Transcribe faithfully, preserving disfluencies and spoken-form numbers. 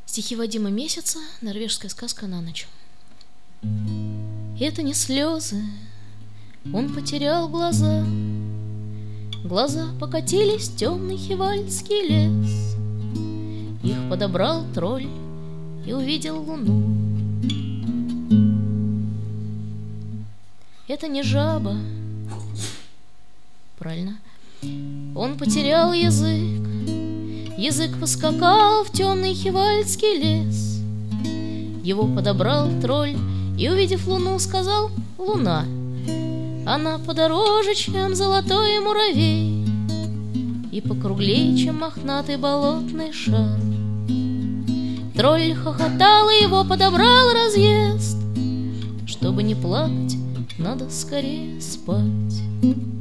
Стихи Вадима Месяца, норвежская сказка на ночь. Это не слезы, он потерял глаза. Глаза покатились в темный хивальский лес. Их подобрал тролль и увидел луну. Это не жаба, правильно, он потерял язык. Язык поскакал в темный хивальский лес. Его подобрал тролль и, увидев луну, сказал: луна, она подороже, чем золотой муравей, и покруглей, чем мохнатый болотный шар. Тролль хохотал, и его подобрал разъезд. Чтобы не плакать, надо скорее спать.